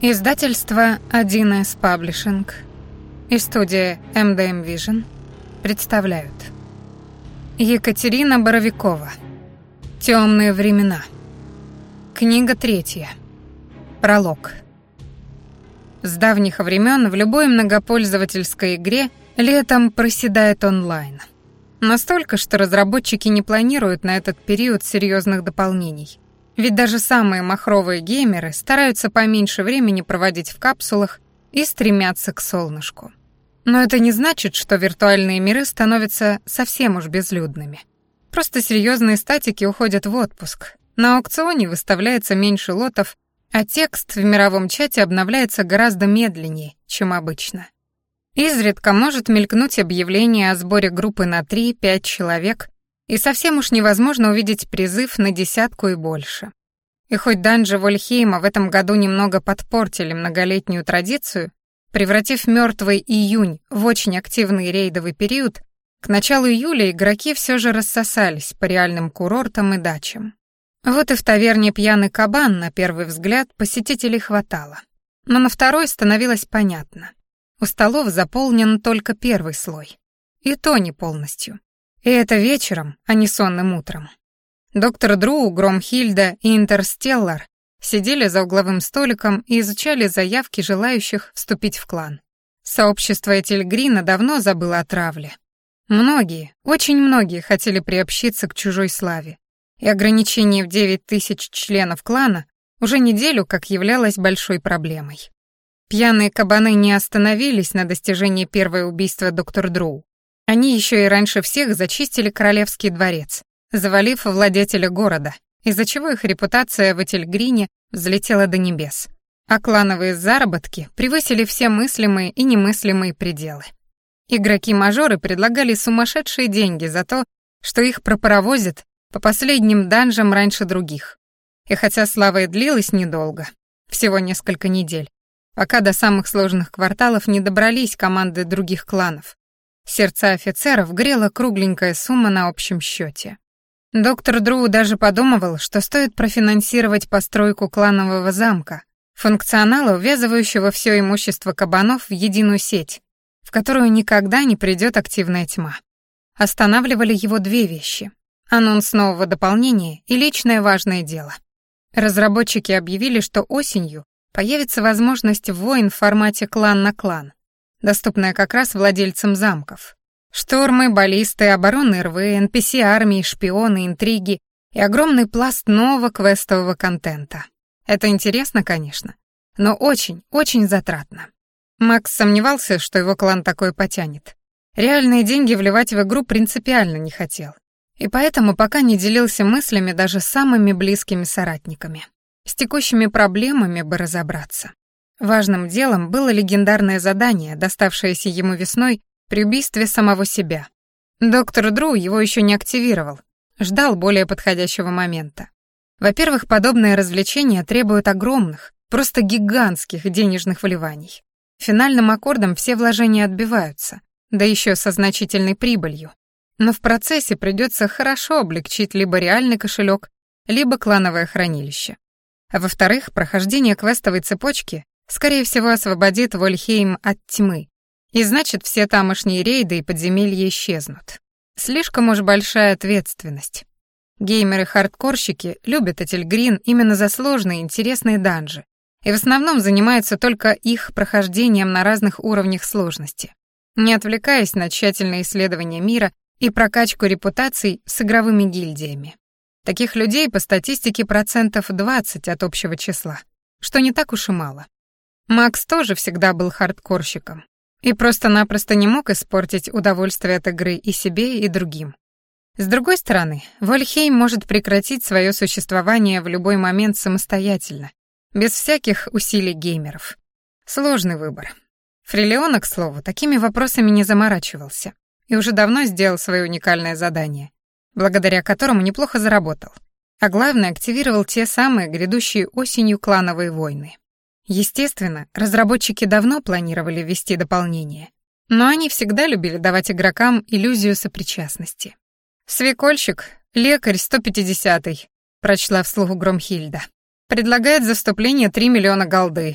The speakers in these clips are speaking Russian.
Издательство 1С Паблишинг и студия MDM Vision представляют Екатерина Боровикова. Темные времена. Книга 3. Пролог. С давних времен в любой многопользовательской игре летом проседает онлайн. Настолько, что разработчики не планируют на этот период серьезных дополнений. Ведь даже самые махровые геймеры стараются поменьше времени проводить в капсулах и стремятся к солнышку. Но это не значит, что виртуальные миры становятся совсем уж безлюдными. Просто серьезные статики уходят в отпуск. На аукционе выставляется меньше лотов, а текст в мировом чате обновляется гораздо медленнее, чем обычно. Изредка может мелькнуть объявление о сборе группы на 3-5 человек, и совсем уж невозможно увидеть призыв на 10 и больше. И хоть данжи Вольхейма в этом году немного подпортили многолетнюю традицию, превратив мертвый июнь в очень активный рейдовый период, к началу июля игроки все же рассосались по реальным курортам и дачам. Вот и в таверне «Пьяный кабан» на первый взгляд посетителей хватало. Но на второй становилось понятно. У столов заполнен только первый слой. И то не полностью. И это вечером, а не сонным утром. Доктор Дру, Громхильда и Интерстеллар сидели за угловым столиком и изучали заявки желающих вступить в клан. Сообщество Этельгрина давно забыло о травле. Многие, очень многие хотели приобщиться к чужой славе, и ограничение в 9000 членов клана уже неделю как являлось большой проблемой. Пьяные кабаны не остановились на достижении первого убийства доктора Дру. Они еще и раньше всех зачистили королевский дворец, завалив владетеля города, из-за чего их репутация в Этельгрине взлетела до небес. А клановые заработки превысили все мыслимые и немыслимые пределы. Игроки-мажоры предлагали сумасшедшие деньги за то, что их пропаровозят по последним данжам раньше других. И хотя слава и длилась недолго, всего несколько недель, пока до самых сложных кварталов не добрались команды других кланов, сердца офицеров грела кругленькая сумма на общем счете. Доктор Дру даже подумывал, что стоит профинансировать постройку кланового замка, функционала, увязывающего все имущество кабанов в единую сеть, в которую никогда не придет активная тьма. Останавливали его две вещи: анонс нового дополнения и личное важное дело. Разработчики объявили, что осенью появится возможность войн в формате клан на клан, доступная как раз владельцам замков. Штурмы, баллисты, оборонные рвы, NPC-армии, шпионы, интриги и огромный пласт нового квестового контента. Это интересно, конечно, но очень, очень затратно. Макс сомневался, что его клан такое потянет. Реальные деньги вливать в игру принципиально не хотел. И поэтому пока не делился мыслями даже с самыми близкими соратниками. С текущими проблемами бы разобраться. Важным делом было легендарное задание, доставшееся ему весной при убийстве самого себя. Доктор Дру его еще не активировал, ждал более подходящего момента. Во-первых, подобные развлечения требуют огромных, просто гигантских денежных вливаний. Финальным аккордом все вложения отбиваются, да еще со значительной прибылью. Но в процессе придется хорошо облегчить либо реальный кошелек, либо клановое хранилище. А во-вторых, прохождение квестовой цепочки скорее всего освободит Вольхейм от тьмы, и значит, все тамошние рейды и подземелья исчезнут. Слишком уж большая ответственность. Геймеры-хардкорщики любят Этельгрин именно за сложные и интересные данжи, и в основном занимаются только их прохождением на разных уровнях сложности, не отвлекаясь на тщательное исследование мира и прокачку репутаций с игровыми гильдиями. Таких людей по статистике 20% от общего числа, что не так уж и мало. Макс тоже всегда был хардкорщиком и просто-напросто не мог испортить удовольствие от игры и себе, и другим. С другой стороны, Вольхейм может прекратить свое существование в любой момент самостоятельно, без всяких усилий геймеров. Сложный выбор. Фрилеона, к слову, такими вопросами не заморачивался и уже давно сделал свое уникальное задание, благодаря которому неплохо заработал, а главное, активировал те самые грядущие осенью клановые войны. Естественно, разработчики давно планировали ввести дополнение, но они всегда любили давать игрокам иллюзию сопричастности. «Свекольщик, лекарь 150-й», — прочла вслух Громхильда. «Предлагает за вступление 3 миллиона голды.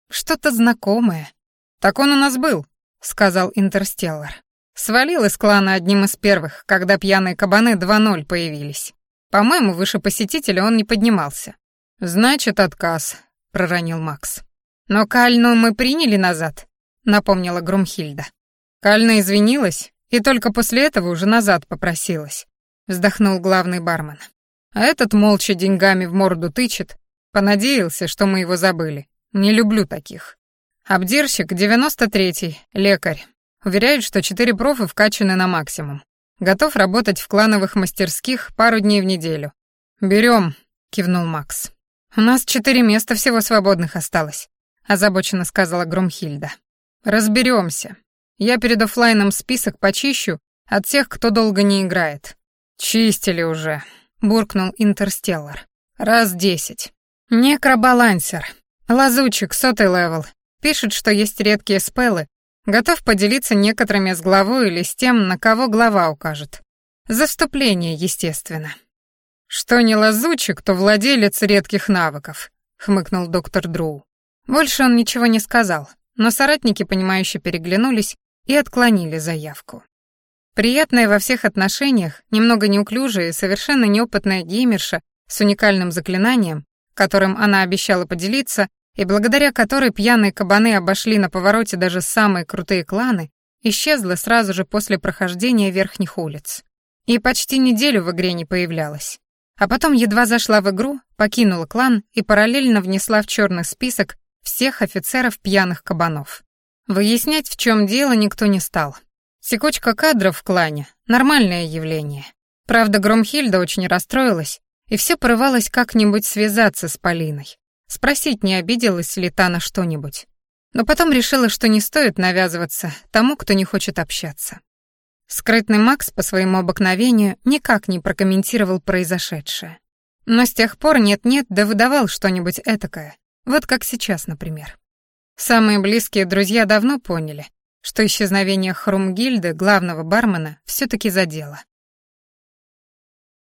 Что-то знакомое. «Так он у нас был», — сказал Интерстеллар. «Свалил из клана одним из первых, когда пьяные кабаны 2:0 появились. По-моему, выше посетителя он не поднимался». «Значит, отказ», — проронил Макс. «Но Кальну мы приняли назад», — напомнила Грумхильда. «Кальна извинилась и только после этого уже назад попросилась», — вздохнул главный бармен. «А этот молча деньгами в морду тычет. Понадеялся, что мы его забыли. Не люблю таких. Обдирщик 93-й, лекарь. Уверяет, что 4 профы вкачаны на максимум. Готов работать в клановых мастерских пару дней в неделю. «Берем», — кивнул Макс. «У нас 4 места всего свободных осталось», — озабоченно сказала Грумхильда. «Разберемся. Я перед оффлайном список почищу от тех, кто долго не играет». «Чистили уже», — буркнул Интерстеллар. «Раз 10. Некробалансер. Лазутчик, 100-й левел. Пишет, что есть редкие спеллы. Готов поделиться некоторыми с главой или с тем, на кого глава укажет. За вступление, естественно». «Что не лазутчик, то владелец редких навыков», — хмыкнул доктор Дроу. Больше он ничего не сказал, но соратники, понимающе переглянулись и отклонили заявку. Приятная во всех отношениях, немного неуклюжая и совершенно неопытная геймерша с уникальным заклинанием, которым она обещала поделиться, и благодаря которой пьяные кабаны обошли на повороте даже самые крутые кланы, исчезла сразу же после прохождения верхних улиц. И почти неделю в игре не появлялась. А потом едва зашла в игру, покинула клан и параллельно внесла в черный список всех офицеров пьяных кабанов. Выяснять, в чем дело, никто не стал. Секучка кадров в клане — нормальное явление. Правда, Громхильда очень расстроилась и все порывалась как-нибудь связаться с Полиной, спросить, не обиделась ли та на что-нибудь. Но потом решила, что не стоит навязываться тому, кто не хочет общаться. Скрытный Макс по своему обыкновению никак не прокомментировал произошедшее. Но с тех пор нет-нет, да выдавал что-нибудь этакое, вот как сейчас, например. Самые близкие друзья давно поняли, что исчезновение Хрумгильды, главного бармена, все-таки задело.